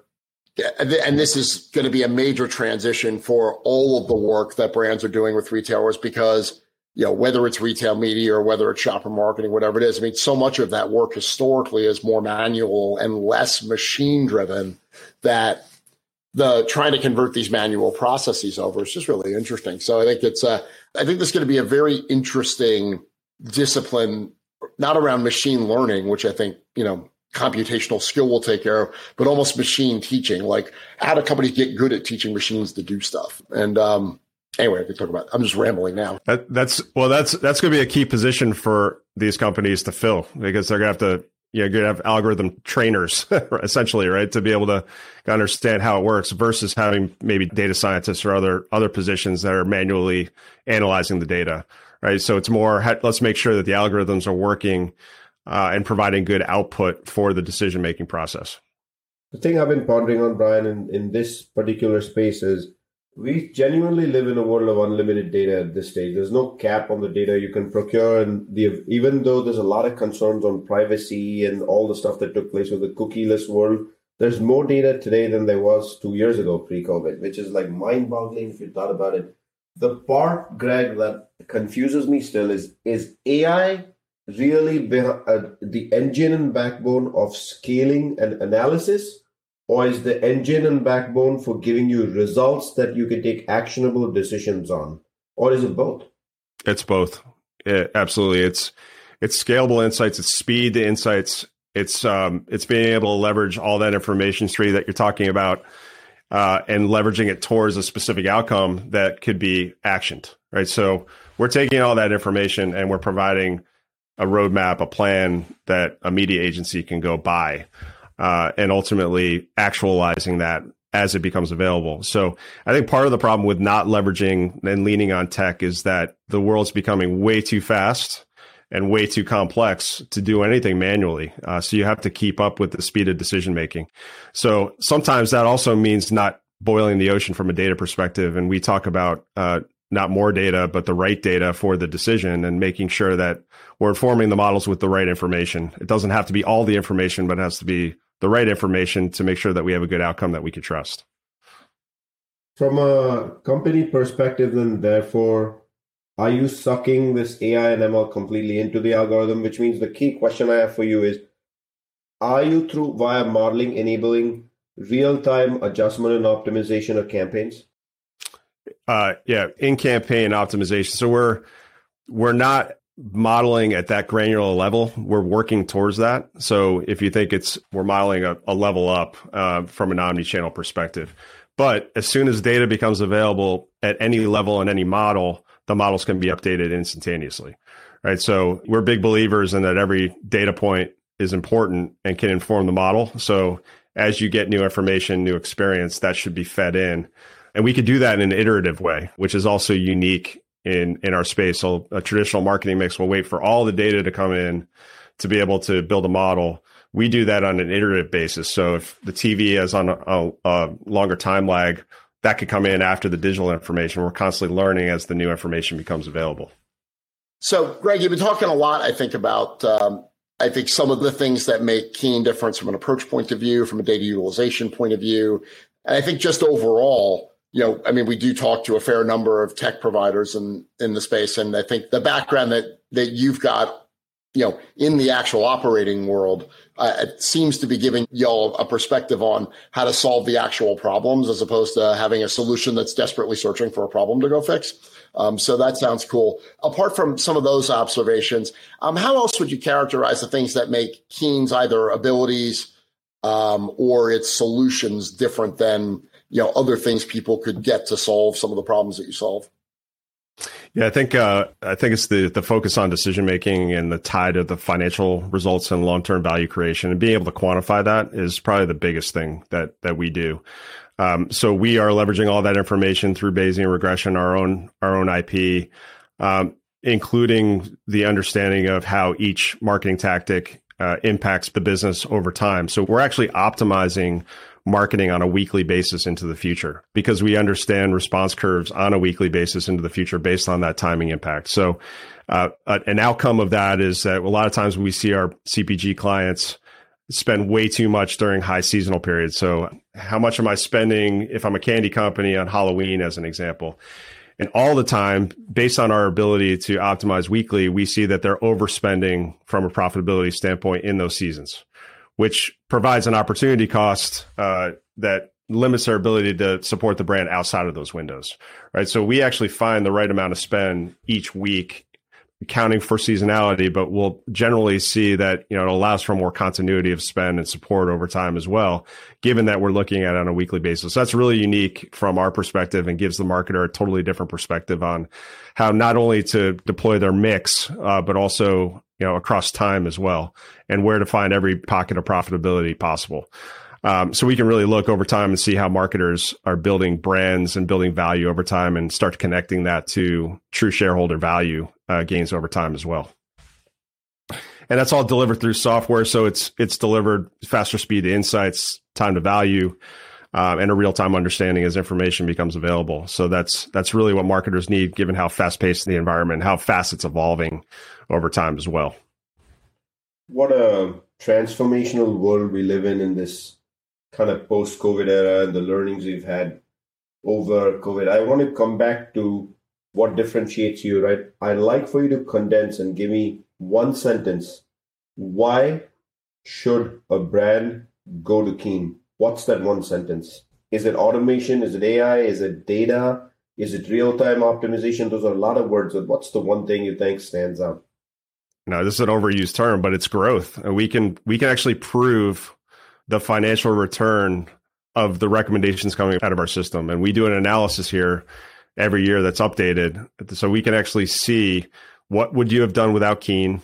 and this is going to be a major transition for all of the work that brands are doing with retailers, because, you know, whether it's retail media or whether it's shopper marketing, whatever it is, I mean, so much of that work historically is more manual and less machine driven, that the trying to convert these manual processes over is just really interesting. So I think it's, uh, I think this is going to be a very interesting discipline, not around machine learning, which I think, you know, computational skill will take care of, but almost machine teaching, like how do companies get good at teaching machines to do stuff? And um, anyway, I could talk about, I'm just rambling now. That, that's, well, that's, that's going to be a key position for these companies to fill, because they're going to have to, you know, you're going to have algorithm trainers essentially, right? To be able to understand how it works versus having maybe data scientists or other, other positions that are manually analyzing the data. Right. So it's more, let's make sure that the algorithms are working uh, and providing good output for the decision-making process. The thing I've been pondering on, Brian, in, in this particular space is we genuinely live in a world of unlimited data at this stage. There's no cap on the data you can procure. And the, even though there's a lot of concerns on privacy and all the stuff that took place with the cookieless world, there's more data today than there was two years ago pre-COVID, which is like mind-boggling if you thought about it. The part, Greg, that confuses me still is, is A I really be, uh, the engine and backbone of scaling and analysis, or is the engine and backbone for giving you results that you can take actionable decisions on? Or is it both? It's both. It, absolutely. It's it's scalable insights, it's speed to insights, it's um, it's being able to leverage all that information tree that you're talking about. Uh, and leveraging it towards a specific outcome that could be actioned, right? So we're taking all that information and we're providing a roadmap, a plan that a media agency can go buy, uh, and ultimately actualizing that as it becomes available. So I think part of the problem with not leveraging and leaning on tech is that the world's becoming way too fast and way too complex to do anything manually. Uh, so you have to keep up with the speed of decision making. So sometimes that also means not boiling the ocean from a data perspective. And we talk about uh, not more data, but the right data for the decision, and making sure that we're informing the models with the right information. It doesn't have to be all the information, but it has to be the right information to make sure that we have a good outcome that we can trust. From a company perspective, then, therefore, are you sucking this A I and M L completely into the algorithm? Which means the key question I have for you is, are you through via modeling enabling real-time adjustment and optimization of campaigns? Uh, yeah, in-campaign optimization. So we're we're not modeling at that granular level. We're working towards that. So if you think it's, we're modeling a, a level up uh, from an omni-channel perspective. But as soon as data becomes available at any level and any model, the models can be updated instantaneously, right? So we're big believers in that every data point is important and can inform the model. So as you get new information, new experience, that should be fed in. And we could do that in an iterative way, which is also unique in, in our space. So a traditional marketing mix will wait for all the data to come in to be able to build a model. We do that on an iterative basis. So if the T V is on a, a, a longer time lag, that could come in after the digital information. We're constantly learning as the new information becomes available. So, Greg, you've been talking a lot, I think, about, um, I think, some of the things that make Keen difference from an approach point of view, from a data utilization point of view. And I think just overall, you know, I mean, we do talk to a fair number of tech providers in, in the space. And I think the background that, that you've got, you know, in the actual operating world, uh, it seems to be giving y'all a perspective on how to solve the actual problems, as opposed to having a solution that's desperately searching for a problem to go fix. Um, so that sounds cool. Apart from some of those observations, um, how else would you characterize the things that make Keen's either abilities um, or its solutions different than, you know, other things people could get to solve some of the problems that you solve? Yeah, I think uh, I think it's the the focus on decision making and the tie to the financial results and long term value creation, and being able to quantify that is probably the biggest thing that that we do. Um, so we are leveraging all that information through Bayesian regression, our own our own I P, um, including the understanding of how each marketing tactic uh, impacts the business over time. So we're actually optimizing marketing on a weekly basis into the future because we understand response curves on a weekly basis into the future based on that timing impact. So uh, an outcome of that is that a lot of times we see our C P G clients spend way too much during high seasonal periods. So how much am I spending if I'm a candy company on Halloween, as an example? And all the time, based on our ability to optimize weekly, we see that they're overspending from a profitability standpoint in those seasons, which provides an opportunity cost uh, that limits their ability to support the brand outside of those windows, right? So we actually find the right amount of spend each week, accounting for seasonality, but we'll generally see that, you know, it allows for more continuity of spend and support over time as well, given that we're looking at it on a weekly basis. So that's really unique from our perspective and gives the marketer a totally different perspective on how not only to deploy their mix, uh, but also, you know, across time as well, and where to find every pocket of profitability possible. Um, so we can really look over time and see how marketers are building brands and building value over time and start connecting that to true shareholder value uh, gains over time as well. And that's all delivered through software. So it's it's delivered faster speed to insights, time to value, um, and a real-time understanding as information becomes available. So that's that's really what marketers need, given how fast-paced the environment, how fast it's evolving over time as well. What a transformational world we live in in this kind of post-COVID era and the learnings we've had over COVID. I want to come back to what differentiates you, right? I'd like for you to condense and give me one sentence. Why should a brand go to Keen? What's that one sentence? Is it automation? Is it A I? Is it data? Is it real-time optimization? Those are a lot of words, but what's the one thing you think stands out? No, this is an overused term, but it's growth. We can we can actually prove the financial return of the recommendations coming out of our system. And we do an analysis here every year that's updated. So we can actually see what would you have done without Keen?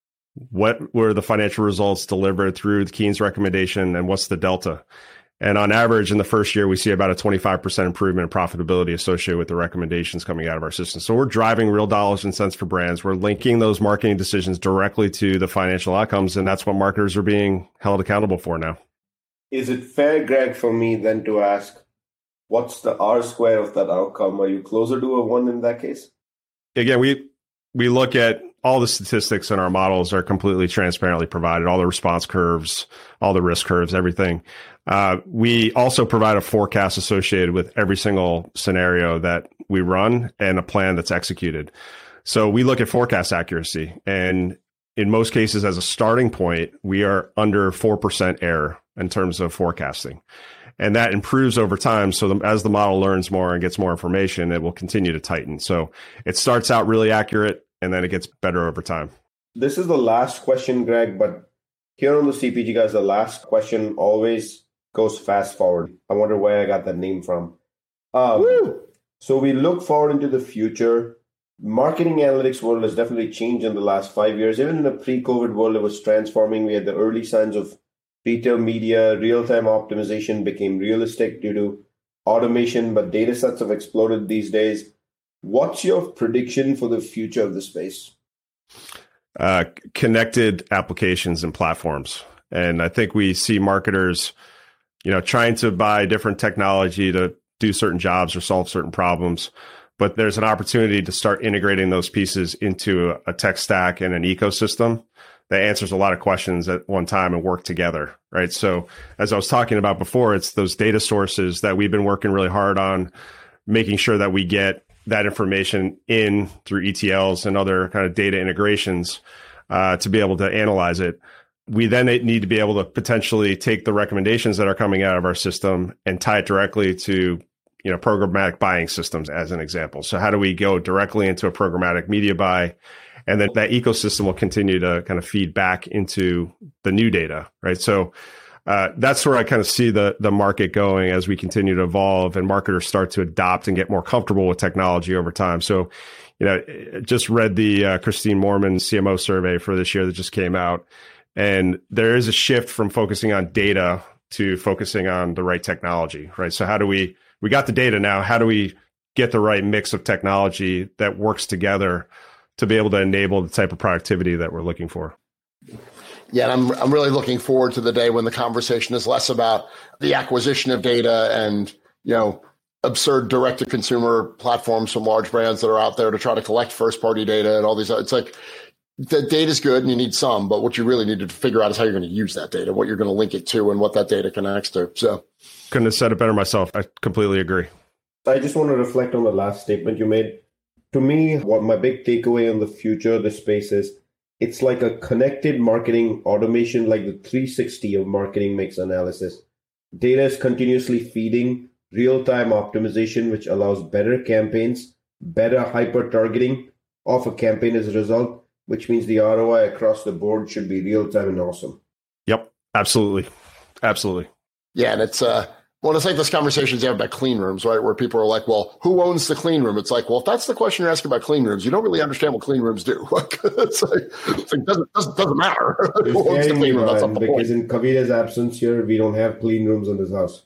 What were the financial results delivered through Keen's recommendation, and what's the delta? And on average, in the first year, we see about a twenty-five percent improvement in profitability associated with the recommendations coming out of our system. So we're driving real dollars and cents for brands. We're linking those marketing decisions directly to the financial outcomes, and that's what marketers are being held accountable for now. Is it fair, Greg, for me then to ask, what's the R square of that outcome? Are you closer to a one in that case? Again, we we look at all the statistics in our models are completely transparently provided, all the response curves, all the risk curves, everything. Uh, we also provide a forecast associated with every single scenario that we run and a plan that's executed. So we look at forecast accuracy, and in most cases, as a starting point, we are under four percent error in terms of forecasting. And that improves over time. So the, as the model learns more and gets more information, it will continue to tighten. So it starts out really accurate, and then it gets better over time. This is the last question, Greg, but here on the C P G Guys, the last question always goes fast forward. I wonder where I got that name from. Um, so we look forward into the future. Marketing analytics world has definitely changed in the last five years. Even in the pre-COVID world, it was transforming. We had the early signs of retail media, real-time optimization became realistic due to automation, but data sets have exploded these days. What's your prediction for the future of the space? Uh, connected applications and platforms. And I think we see marketers, you know, trying to buy different technology to do certain jobs or solve certain problems. But there's an opportunity to start integrating those pieces into a, a tech stack and an ecosystem that answers a lot of questions at one time and work together, right? So as I was talking about before, it's those data sources that we've been working really hard on, making sure that we get that information in through E T Ls and other kind of data integrations uh, to be able to analyze it. We then need to be able to potentially take the recommendations that are coming out of our system and tie it directly to, you know, programmatic buying systems, as an example. So how do we go directly into a programmatic media buy? And then that ecosystem will continue to kind of feed back into the new data, right? So uh, that's where I kind of see the the market going as we continue to evolve and marketers start to adopt and get more comfortable with technology over time. So, you know, just read the uh, Christine Moorman C M O survey for this year that just came out. And there is a shift from focusing on data to focusing on the right technology, right? So how do we, we got the data now, how do we get the right mix of technology that works together to be able to enable the type of productivity that we're looking for? Yeah, and I'm I'm really looking forward to the day when the conversation is less about the acquisition of data and, you know, absurd direct-to-consumer platforms from large brands that are out there to try to collect first-party data and all these. It's like, the data is good and you need some, but what you really need to figure out is how you're going to use that data, what you're going to link it to, and what that data connects to. So, couldn't have said it better myself. I completely agree. I just want to reflect on the last statement you made. To me, what my big takeaway on the future of the space is, it's like a connected marketing automation, like the three sixty of marketing mix analysis. Data is continuously feeding real-time optimization, which allows better campaigns, better hyper-targeting of a campaign as a result, which means the R O I across the board should be real-time and awesome. Yep, absolutely. Absolutely. Yeah, and it's, uh, well, it's like those conversations you have about clean rooms, right? Where people are like, well, who owns the clean room? It's like, well, if that's the question you're asking about clean rooms, you don't really understand what clean rooms do. it's like, it's like doesn't, doesn't, doesn't matter. who owns the clean room? That's not the because point. In Kavita's absence here, we don't have clean rooms in this house.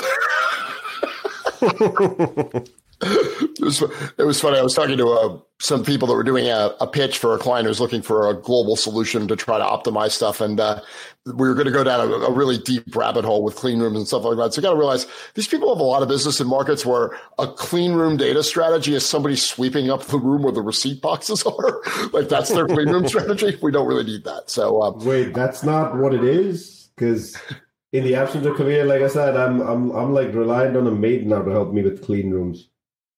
It was, it was funny. I was talking to uh, some people that were doing a, a pitch for a client who's looking for a global solution to try to optimize stuff. And uh, we were going to go down a, a really deep rabbit hole with clean rooms and stuff like that. So you got to realize these people have a lot of business in markets where a clean room data strategy is somebody sweeping up the room where the receipt boxes are. Like that's their clean room strategy. We don't really need that. So um, wait, that's not what it is? Because in the absence of Kavita, like I said, I'm I'm I'm like reliant on a maid now to help me with clean rooms.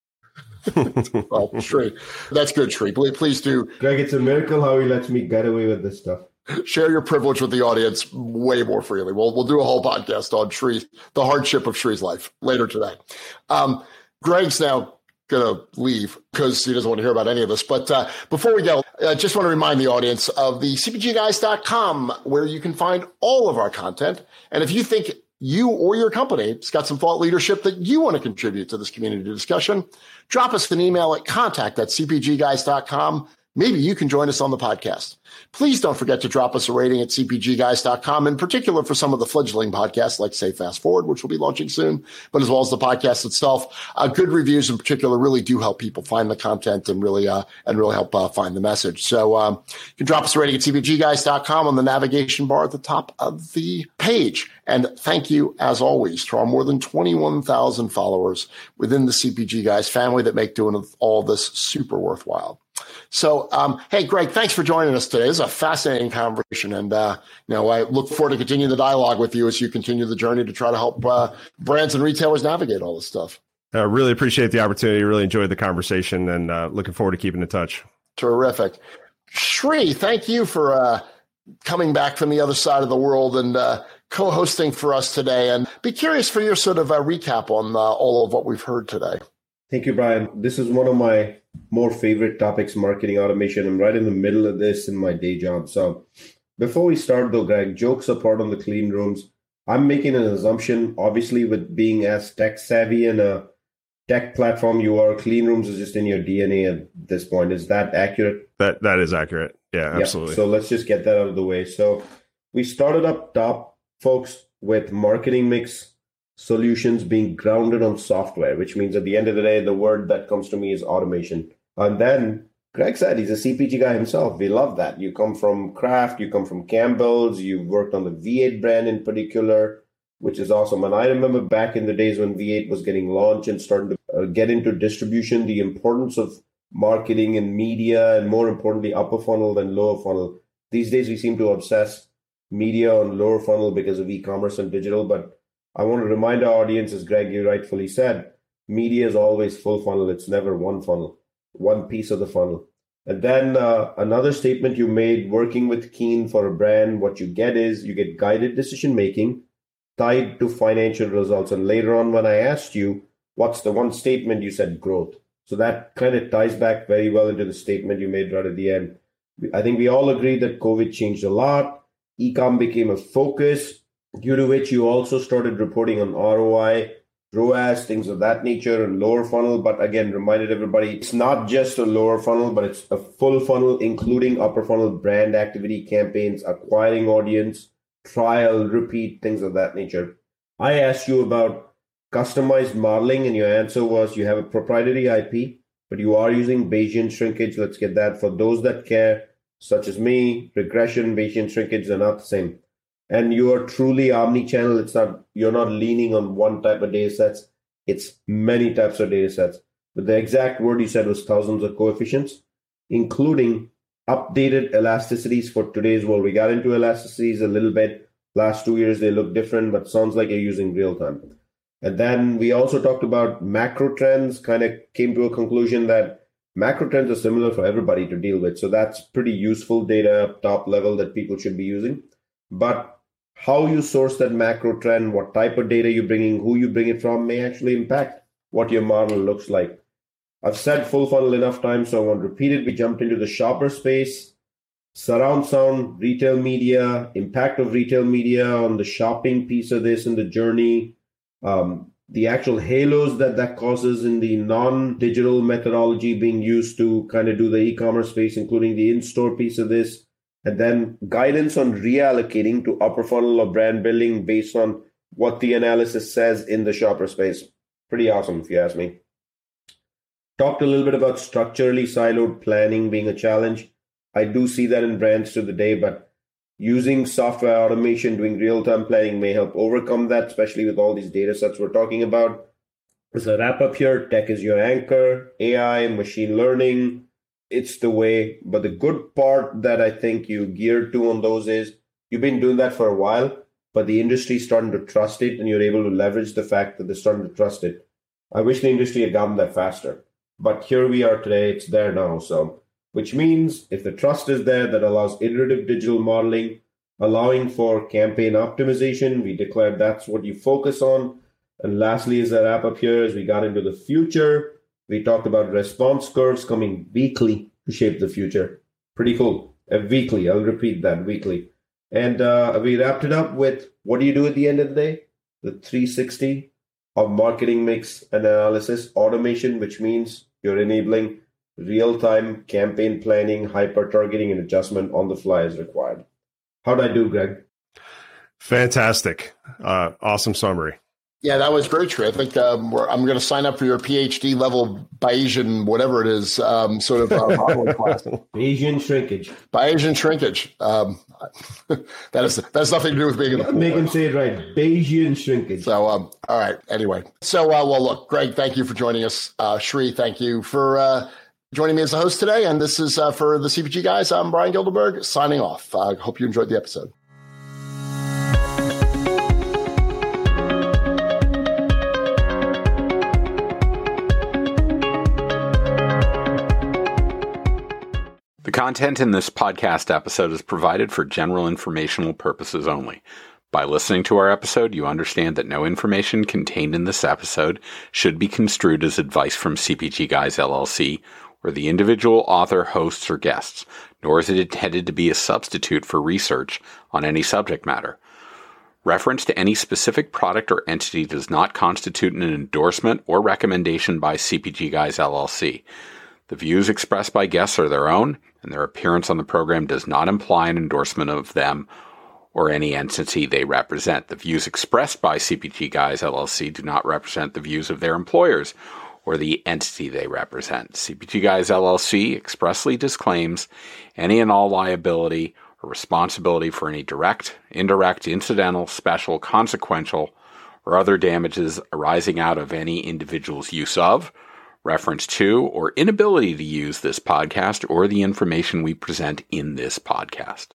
Well, Sri, that's good, Sri. Please, please do. Greg, it's a miracle how he lets me get away with this stuff. Share your privilege with the audience way more freely. We'll we'll do a whole podcast on Sri, the hardship of Sri's life later today. Um, Greg's now going to leave because he doesn't want to hear about any of this. But uh, before we go, I just want to remind the audience of the C P G guys dot com, where you can find all of our content. And if you think you or your company has got some thought leadership that you want to contribute to this community discussion, drop us an email at contact at C P G guys dot com. Maybe you can join us on the podcast. Please don't forget to drop us a rating at C P G guys dot com, in particular for some of the fledgling podcasts like Say Fast Forward, which will be launching soon, but as well as the podcast itself. Uh, good reviews in particular really do help people find the content and really uh, and really help uh, find the message. So um, you can drop us a rating at C P G guys dot com on the navigation bar at the top of the page. And thank you, as always, to our more than twenty-one thousand followers within the C P G Guys family that make doing all this super worthwhile. So, um, hey, Greg, thanks for joining us today. This is a fascinating conversation. And, uh, you know, I look forward to continuing the dialogue with you as you continue the journey to try to help uh, brands and retailers navigate all this stuff. I really appreciate the opportunity. Really enjoyed the conversation and uh, looking forward to keeping in touch. Terrific. Sri, thank you for uh, coming back from the other side of the world and uh, co-hosting for us today. And be curious for your sort of uh, recap on uh, all of what we've heard today. Thank you, Brian. This is one of my more favorite topics, marketing automation. I'm right in the middle of this in my day job. So before we start, though, Greg, jokes apart on the clean rooms, I'm making an assumption, obviously, with being as tech savvy and a tech platform you are, clean rooms is just in your D N A at this point. Is that accurate? That That is accurate. Yeah, absolutely. Yeah. So let's just get that out of the way. So we started up top, folks, with marketing mix solutions being grounded on software, which means at the end of the day, the word that comes to me is automation. And then Greg said he's a C P G guy himself. We love that. You come from Kraft, you come from Campbell's, you've worked on the V eight brand in particular, which is awesome. And I remember back in the days when V eight was getting launched and starting to uh, get into distribution, the importance of marketing and media, and more importantly, upper funnel than lower funnel. These days, we seem to obsess media on lower funnel because of e-commerce and digital, but I want to remind our audience, as Greg, you rightfully said, media is always full funnel. It's never one funnel, one piece of the funnel. And then uh, another statement you made, working with Keen for a brand, what you get is you get guided decision-making tied to financial results. And later on, when I asked you, what's the one statement, you said growth. So that kind of ties back very well into the statement you made right at the end. I think we all agree that COVID changed a lot. E-com became a focus. due to which you also started reporting on R O I, R O A S, things of that nature, and lower funnel. But again, reminded everybody, it's not just a lower funnel, but it's a full funnel, including upper funnel brand activity campaigns, acquiring audience, trial, repeat, things of that nature. I asked you about customized modeling, and your answer was you have a proprietary I P, but you are using Bayesian shrinkage. Let's get that. For those that care, such as me, regression, Bayesian shrinkage are not the same. And you are truly omni-channel. It's not, you're not leaning on one type of data sets. It's many types of data sets. But the exact word you said was thousands of coefficients, including updated elasticities for today's world. We got into elasticities a little bit. Last two years, they look different, but sounds like you're using real time. And then we also talked about macro trends, kind of came to a conclusion that macro trends are similar for everybody to deal with. So that's pretty useful data, top level that people should be using. But how you source that macro trend, what type of data you're bringing, who you bring it from may actually impact what your model looks like. I've said full funnel enough times, so I won't repeat it. We jumped into the shopper space, surround sound, retail media, impact of retail media on the shopping piece of this and the journey, um, the actual halos that that causes in the non-digital methodology being used to kind of do the e-commerce space, including the in-store piece of this, and then guidance on reallocating to upper funnel or brand building based on what the analysis says in the shopper space. Pretty awesome, if you ask me. Talked a little bit about structurally siloed planning being a challenge. I do see that in brands to the day, but using software automation, doing real-time planning may help overcome that, especially with all these data sets we're talking about. As a wrap up here, tech is your anchor, A I, machine learning, it's the way. But the good part that I think you geared to on those is you've been doing that for a while, but the industry is starting to trust it, and you're able to leverage the fact that they're starting to trust it. I wish the industry had gotten that faster, but here we are today. It's there now. So, which means if the trust is there, that allows iterative digital modeling, allowing for campaign optimization. We declared that's what you focus on. And lastly, as I wrap up here, as we got into the future, we talked about response curves coming weekly to shape the future. Pretty cool. A weekly. I'll repeat that, weekly. And uh, we wrapped it up with what do you do at the end of the day? The three sixty of marketing mix and analysis automation, which means you're enabling real-time campaign planning, hyper-targeting, and adjustment on the fly as required. How'd I do, Greg? Fantastic. Uh, awesome summary. Yeah, that was very true. I think um, we're, I'm going to sign up for your PhD level Bayesian, whatever it is, um, sort of uh, modeling class. Bayesian shrinkage. Bayesian shrinkage. Um, that is that's nothing to do with being in the Make him say it right. Bayesian shrinkage. So, um, all right. Anyway, so uh, well, look, Greg, thank you for joining us. Uh, Shri, thank you for uh, joining me as the host today. And this is uh, for the C P G guys. I'm Brian Gildenberg signing off. I uh, hope you enjoyed the episode. The content in this podcast episode is provided for general informational purposes only. By listening to our episode, you understand that no information contained in this episode should be construed as advice from C P G Guys L L C or the individual author, hosts, or guests, nor is it intended to be a substitute for research on any subject matter. Reference to any specific product or entity does not constitute an endorsement or recommendation by C P G Guys L L C. The views expressed by guests are their own, and their appearance on the program does not imply an endorsement of them or any entity they represent. The views expressed by C P G Guys L L C do not represent the views of their employers or the entity they represent. C P G Guys L L C expressly disclaims any and all liability or responsibility for any direct, indirect, incidental, special, consequential, or other damages arising out of any individual's use of, reference to, or inability to use this podcast or the information we present in this podcast.